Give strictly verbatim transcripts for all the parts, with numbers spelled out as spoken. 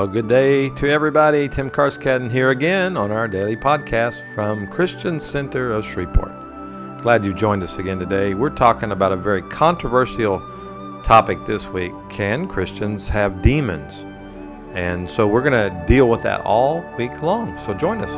Well, good day to everybody. Tim Karskaden here again on our daily podcast from Christian Center of Shreveport. Glad you joined us again today. We're talking about a very controversial topic this week. Can Christians have demons? And so we're going to deal with that all week long. So join us.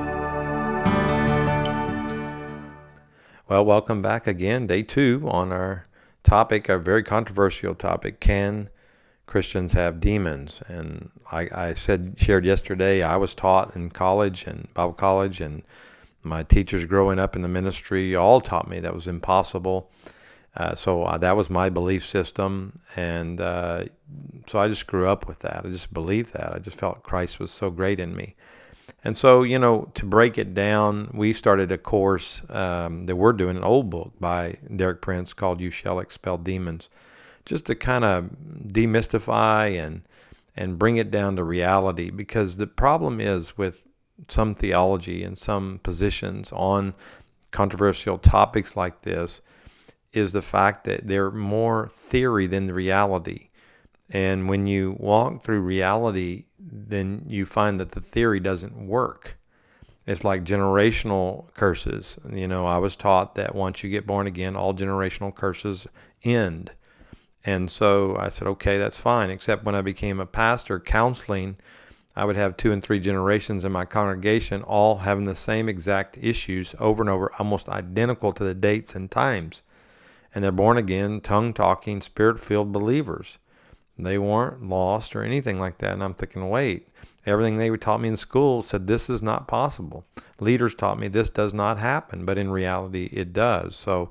Well, welcome back again. Day two on our topic, a very controversial topic. Can Christians have demons? And I, I said, shared yesterday, I was taught in college and Bible college, and my teachers growing up in the ministry all taught me that was impossible. Uh, so uh, that was my belief system. And uh, so I just grew up with that. I just believed that. I just felt Christ was so great in me. And so, you know, to break it down, we started a course um, that we're doing, an old book by Derek Prince called You Shall Expel Demons, just to kind of demystify and and bring it down to reality. Because the problem is with some theology and some positions on controversial topics like this is the fact that they're more theory than the reality. And when you walk through reality, then you find that the theory doesn't work. It's like generational curses. You know, I was taught that once you get born again, all generational curses end. And so I said, okay, that's fine. Except when I became a pastor counseling, I would have two and three generations in my congregation all having the same exact issues over and over, almost identical to the dates and times. And they're born again, tongue-talking, spirit-filled believers. They weren't lost or anything like that. And I'm thinking, wait, everything they taught me in school said this is not possible. Leaders taught me this does not happen, but in reality it does. So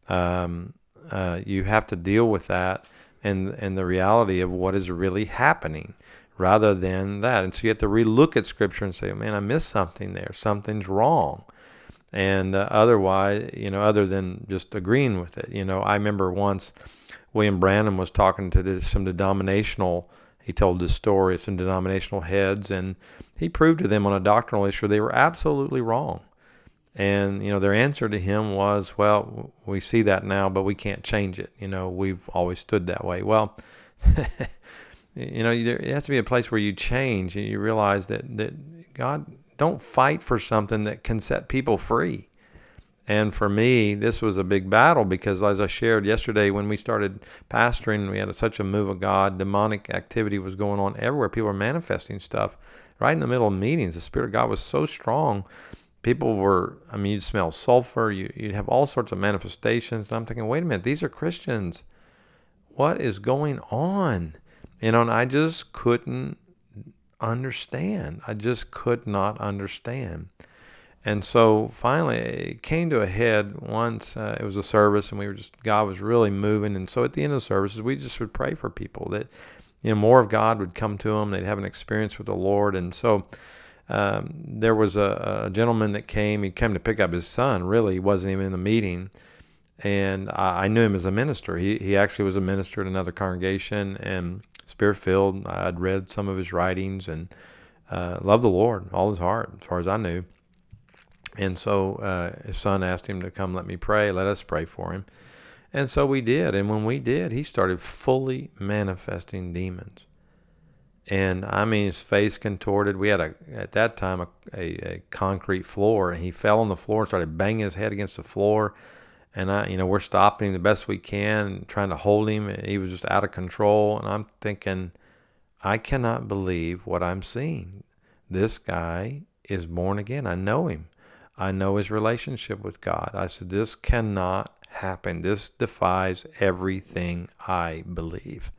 um, uh, you have to deal with that and, and the reality of what is really happening rather than that. And so you have to relook at Scripture and say, man, I missed something there. Something's wrong. And uh, otherwise, you know, other than just agreeing with it. You know, I remember once William Branham was talking to some denominational, he told this story, some denominational heads, and he proved to them on a doctrinal issue they were absolutely wrong. And, you know, their answer to him was, well, we see that now, but we can't change it. You know, we've always stood that way. Well, you know, there has to be a place where you change and you realize that, that God, don't fight for something that can set people free. And for me, this was a big battle because, as I shared yesterday, when we started pastoring, we had a, such a move of God. Demonic activity was going on everywhere. People were manifesting stuff right in the middle of meetings. The Spirit of God was so strong. People were, I mean, you'd smell sulfur. You, you'd have all sorts of manifestations. And I'm thinking, wait a minute, these are Christians. What is going on? You know, and I just couldn't understand. I just could not understand. And so finally it came to a head once. Uh, it was a service and we were just, God was really moving. And so at the end of the services, we just would pray for people that, you know, more of God would come to them. They'd have an experience with the Lord. And so um, there was a, a gentleman that came, he came to pick up his son. Really, he wasn't even in the meeting. And I, I knew him as a minister. He, he actually was a minister at another congregation and Spirit-filled. I'd read some of his writings and uh, loved the Lord, all his heart, as far as I knew. And so uh, his son asked him to come let me pray, let us pray for him. And so we did. And when we did, he started fully manifesting demons. And I mean, his face contorted. We had, a at that time, a, a, a concrete floor. And he fell on the floor and started banging his head against the floor. And, I, you know, we're stopping him the best we can, trying to hold him. He was just out of control. And I'm thinking, I cannot believe what I'm seeing. This guy is born again. I know him. I know his relationship with God. I said, this cannot happen. This defies everything I believe.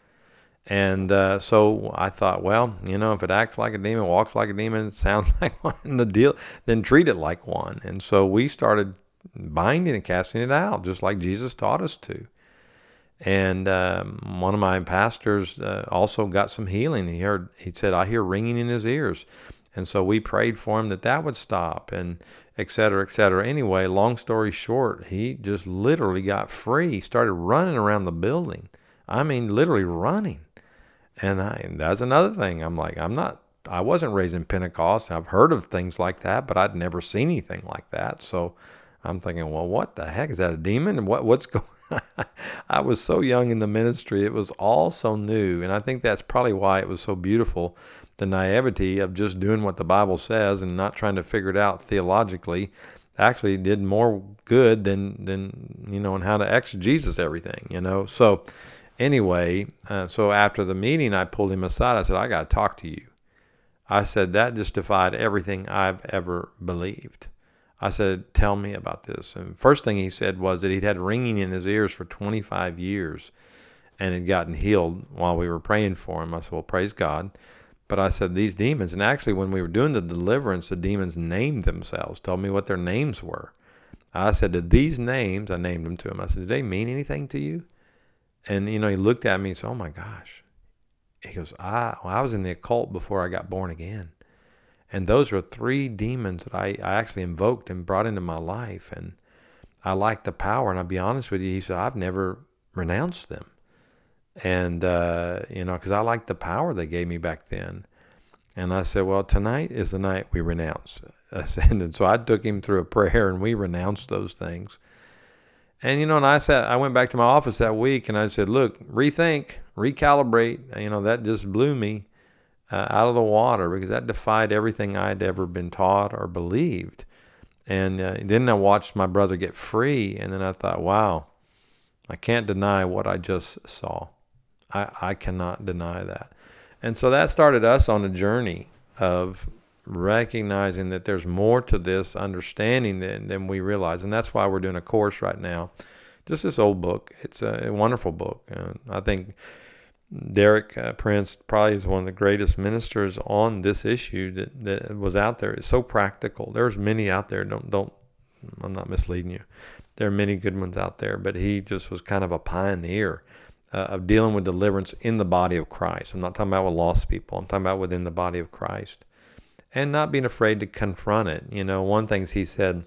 And uh, so I thought, well, you know, if it acts like a demon, walks like a demon, sounds like one, the deal, then treat it like one. And so we started binding and casting it out, just like Jesus taught us to. And um, one of my pastors uh, also got some healing. He heard, he said, I hear ringing in his ears. And so we prayed for him that that would stop, and et cetera, et cetera. Anyway, long story short, he just literally got free. He started running around the building. I mean, literally running. And, I, and that's another thing. I'm like, I'm not, I wasn't raised in Pentecost. I've heard of things like that, but I'd never seen anything like that. So I'm thinking, well, what the heck? Is that a demon? And what, what's going I was so young in the ministry. It was all so new. And I think that's probably why it was so beautiful, the naivety of just doing what the Bible says and not trying to figure it out theologically. Actually did more good than, than you know, and how to exegesis everything, you know. So anyway, uh, so after the meeting, I pulled him aside. I said, I got to talk to you. I said, that just defied everything I've ever believed. I said, tell me about this. And first thing he said was that he'd had ringing in his ears for twenty-five years and had gotten healed while we were praying for him. I said, well, praise God. But I said, these demons, and actually when we were doing the deliverance, the demons named themselves, told me what their names were. I said, did these names, I named them to him. I said, do they mean anything to you? And, you know, he looked at me and said, oh my gosh. He goes, I, well, I was in the occult before I got born again. And those were three demons that I, I actually invoked and brought into my life. And I liked the power. And I'll be honest with you, he said, I've never renounced them. And, uh, you know, because I liked the power they gave me back then. And I said, well, tonight is the night we renounce. I said, and so I took him through a prayer and we renounced those things. And, you know, and I said, I went back to my office that week and I said, look, rethink, recalibrate. You know, that just blew me uh, out of the water because that defied everything I'd ever been taught or believed. And uh, then I watched my brother get free. And then I thought, wow, I can't deny what I just saw. I, I cannot deny that. And so that started us on a journey of recognizing that there's more to this understanding than, than we realize. And that's why we're doing a course right now. Just this old book. It's a, a wonderful book. Uh, I think Derek uh, Prince probably is one of the greatest ministers on this issue that, that was out there. It's so practical. There's many out there. Don't, don't, I'm not misleading you. There are many good ones out there, but he just was kind of a pioneer uh, of dealing with deliverance in the body of Christ. I'm not talking about with lost people. I'm talking about within the body of Christ. And not being afraid to confront it. You know, one thing he said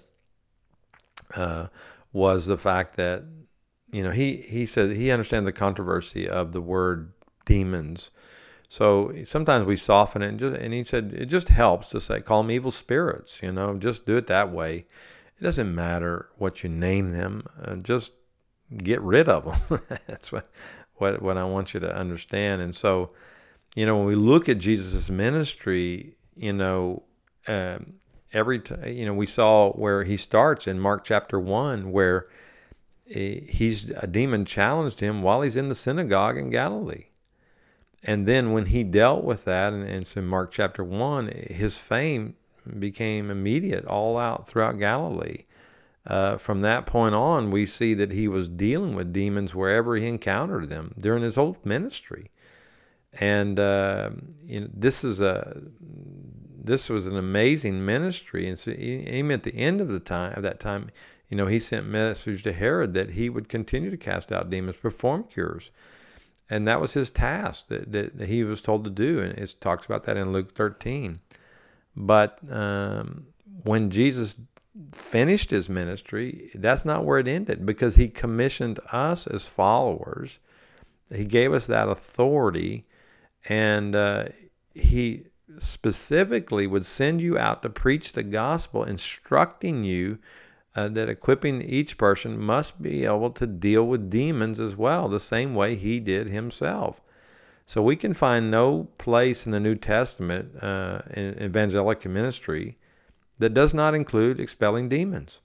uh, was the fact that, you know, he, he said he understands the controversy of the word demons. So sometimes we soften it, and, just, and he said it just helps to say, call them evil spirits, you know, just do it that way. It doesn't matter what you name them, uh, just get rid of them. That's what, what, what I want you to understand. And so, you know, when we look at Jesus' ministry, you know, um, every t- you know, we saw where he starts in Mark chapter one, where he's a demon challenged him while he's in the synagogue in Galilee. And then when he dealt with that, and, and it's in Mark chapter one, his fame became immediate all out throughout Galilee. Uh, from that point on, we see that he was dealing with demons wherever he encountered them during his whole ministry. And uh, you know, this is a this was an amazing ministry. And so even at the end of the time of that time, you know, he sent message to Herod that he would continue to cast out demons, perform cures, and that was his task that, that, that he was told to do. And it talks about that in Luke thirteen. But um, when Jesus finished his ministry, that's not where it ended, because he commissioned us as followers. He gave us that authority. And uh, he specifically would send you out to preach the gospel, instructing you uh, that equipping each person must be able to deal with demons as well, the same way he did himself. So we can find no place in the New Testament uh, in evangelical ministry that does not include expelling demons.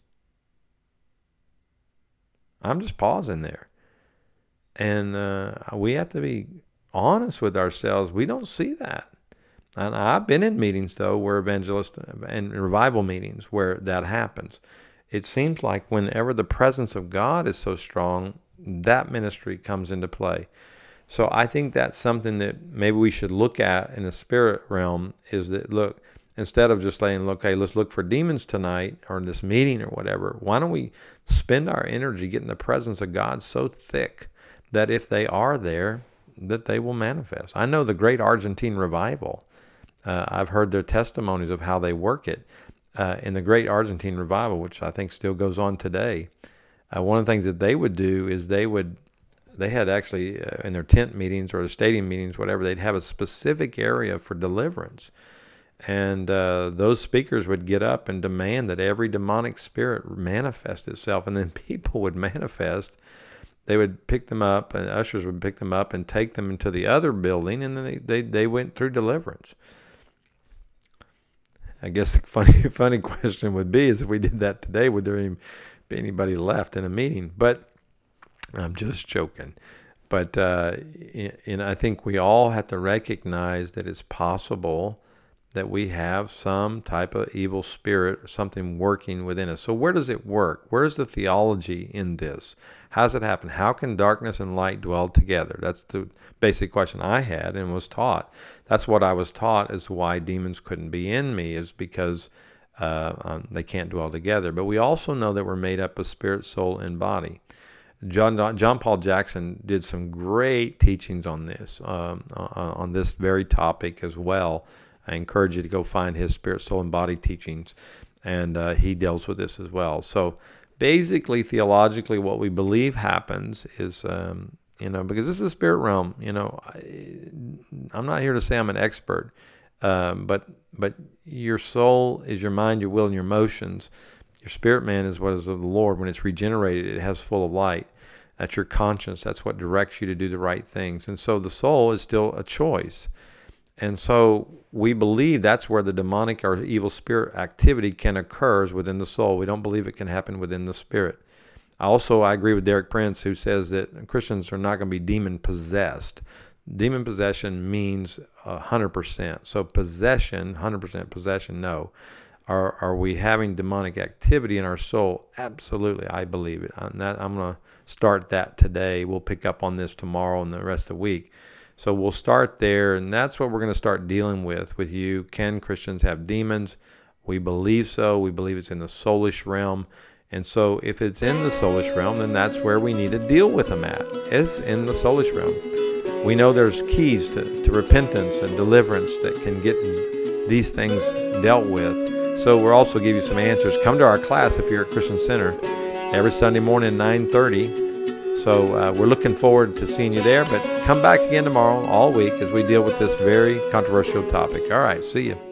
I'm just pausing there. And uh, we have to be honest with ourselves. We don't see that. And I've been in meetings, though, where evangelists and revival meetings where that happens. It seems like whenever the presence of God is so strong, that ministry comes into play. So I think that's something that maybe we should look at in the spirit realm, is that, look, instead of just saying, look, hey, let's look for demons tonight or in this meeting or whatever, why don't we spend our energy getting the presence of God so thick that if they are there, that they will manifest. I know the great Argentine revival. Uh, I've heard their testimonies of how they work it. Uh, in the great Argentine revival, which I think still goes on today, uh, one of the things that they would do is they would, they had actually uh, in their tent meetings or the stadium meetings, whatever, they'd have a specific area for deliverance. And uh, those speakers would get up and demand that every demonic spirit manifest itself, and then people would manifest. they would pick them up, and ushers would pick them up and take them into the other building, and then they, they, they went through deliverance. I guess the funny funny question would be is if we did that today, would there even be anybody left in a meeting? But I'm just joking. But uh, and I think we all have to recognize that it's possible that we have some type of evil spirit or something working within us. So where does it work? Where's the theology in this? How does it happen? How can darkness and light dwell together? That's the basic question I had and was taught. That's what I was taught as why demons couldn't be in me, is because uh, um, they can't dwell together. But we also know that we're made up of spirit, soul, and body. John John Paul Jackson did some great teachings on this, um, on this very topic as well. I encourage you to go find his Spirit, Soul, and Body teachings, and uh, he deals with this as well. So basically, theologically, what we believe happens is, um, you know, because this is a spirit realm, you know, I, I'm not here to say I'm an expert, um, but but your soul is your mind, your will, and your emotions. Your spirit man is what is of the Lord. When it's regenerated, it has full of light. That's your conscience. That's what directs you to do the right things. And so the soul is still a choice. And so we believe that's where the demonic or evil spirit activity can occur, is within the soul. We don't believe it can happen within the spirit. Also, I agree with Derek Prince, who says that Christians are not going to be demon-possessed. Demon possession means one hundred percent. So possession, one hundred percent possession, no. Are are we having demonic activity in our soul? Absolutely, I believe it. I'm, that, I'm going to start that today. We'll pick up on this tomorrow and the rest of the week. So we'll start there, and that's what we're going to start dealing with with you. Can Christians have demons? We believe so. We believe it's in the soulish realm. And so if it's in the soulish realm, then that's where we need to deal with them at, is in the soulish realm. We know there's keys to, to repentance and deliverance that can get these things dealt with. So we'll also give you some answers. Come to our class if you're at Christian Center every Sunday morning at nine thirty. So uh, we're looking forward to seeing you there, but come back again tomorrow all week as we deal with this very controversial topic. All right, see you.